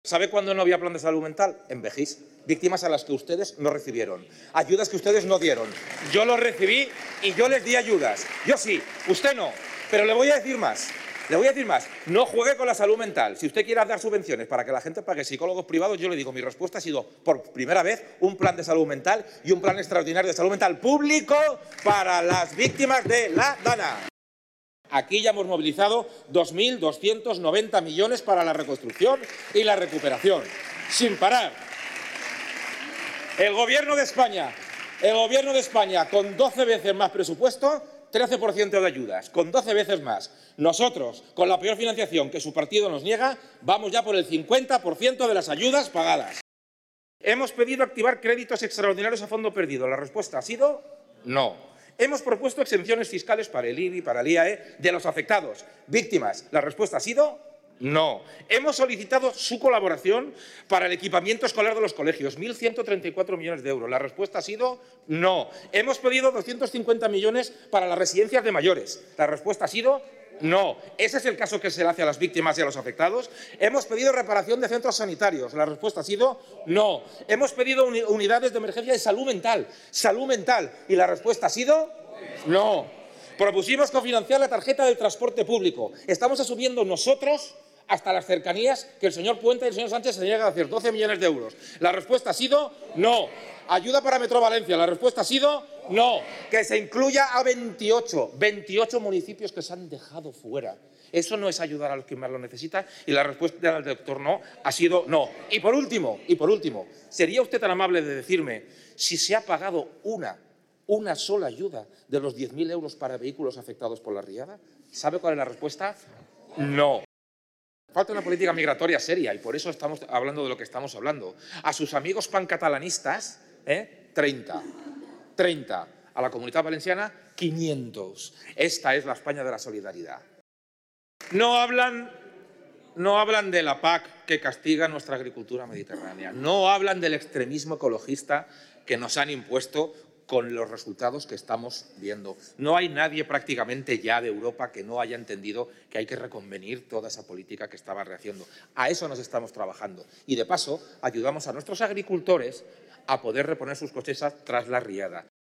¿Sabe cuándo no había plan de salud mental? En Vejís. Víctimas a las que ustedes no recibieron. Ayudas que ustedes no dieron. Yo los recibí y yo les di ayudas. Yo sí, usted no. Pero le voy a decir más. No juegue con la salud mental. Si usted quiere dar subvenciones para que la gente pague psicólogos privados, yo le digo, mi respuesta ha sido, por primera vez, un plan de salud mental y un plan extraordinario de salud mental público para las víctimas de la DANA. Aquí ya hemos movilizado 2.290 millones para la reconstrucción y la recuperación, sin parar. El Gobierno de España, con 12 veces más presupuesto, 13% de ayudas, con 12 veces más. Nosotros, con la peor financiación que su partido nos niega, vamos ya por el 50% de las ayudas pagadas. Hemos pedido activar créditos extraordinarios a fondo perdido. La respuesta ha sido no. Hemos propuesto exenciones fiscales para el IBI, para el IAE, de los afectados, víctimas. La respuesta ha sido no. Hemos solicitado su colaboración para el equipamiento escolar de los colegios, 1.134 millones de euros. La respuesta ha sido no. Hemos pedido 250 millones para las residencias de mayores. La respuesta ha sido no. ¿Ese es el caso que se le hace a las víctimas y a los afectados? Hemos pedido reparación de centros sanitarios. La respuesta ha sido no. Hemos pedido unidades de emergencia de salud mental. Y la respuesta ha sido no. Propusimos cofinanciar la tarjeta del transporte público. Estamos asumiendo nosotros hasta las cercanías que el señor Puente y el señor Sánchez se niegan a hacer, 12 millones de euros. La respuesta ha sido no. Ayuda para Metro Valencia. La respuesta ha sido no. Que se incluya a 28 municipios que se han dejado fuera. Eso no es ayudar a los que más lo necesitan y la respuesta del doctor no ha sido no. Y por último, ¿sería usted tan amable de decirme si se ha pagado una sola ayuda de los 10.000 euros para vehículos afectados por la riada? ¿Sabe cuál es la respuesta? No. Falta una política migratoria seria y por eso estamos hablando de lo que estamos hablando. A sus amigos pancatalanistas, 30. A la Comunitat Valenciana, 500. Esta es la España de la solidaridad. No hablan de la PAC que castiga nuestra agricultura mediterránea. No hablan del extremismo ecologista que nos han impuesto con los resultados que estamos viendo. No hay nadie prácticamente ya de Europa que no haya entendido que hay que reconvenir toda esa política que estaba rehaciendo. A eso nos estamos trabajando. Y de paso, ayudamos a nuestros agricultores a poder reponer sus cosechas tras la riada.